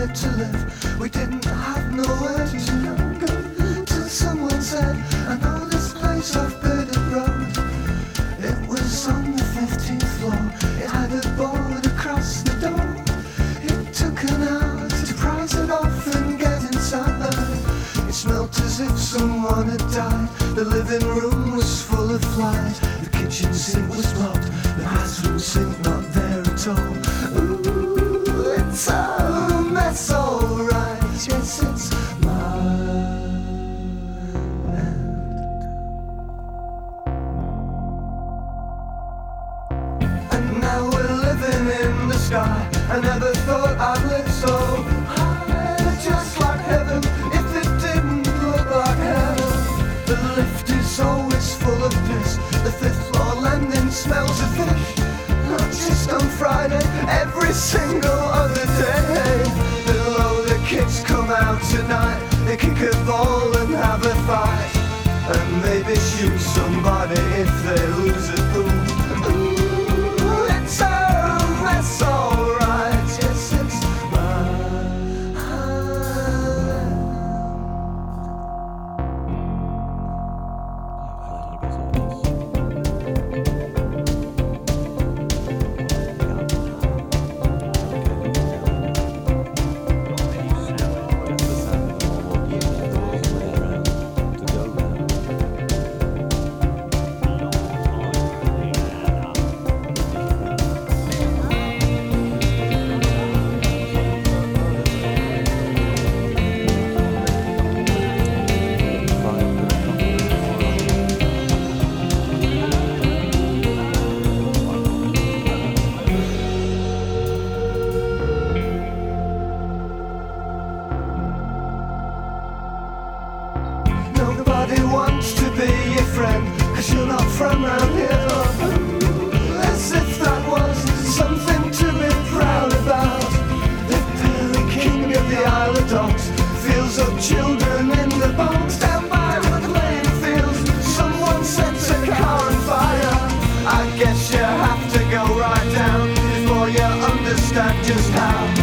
to live. We didn't have nowhere to go till someone said, I know this place off Bearded Road. It was on the 15th floor. It had a board across the door. It took an hour to price it off and get inside. It smelt as if someone had died. The living room was full of flies. The kitchen sink was blocked. The bathroom sink not there at all. Ooh, it's a mess, alright. Yes, it's my end. And now we're living in the sky. I never thought I'd live so high, just like heaven. If it didn't look like heaven. The lift is always full of piss. The 5th floor landing smells of fish. Not just on Friday, every single other day. Below the kids come out tonight. They kick a ball and have a fight, and maybe shoot somebody if they lose a pool. Ooh, it's a mess, alright. Yes, it's nobody wants to be your friend, 'cause you're not from round here. As if that was something to be proud about. The Perry King of the Isle of Dogs fills up children in the boats. Down by the playing fields, someone sets a car on fire. I guess you have to go right down before you understand just how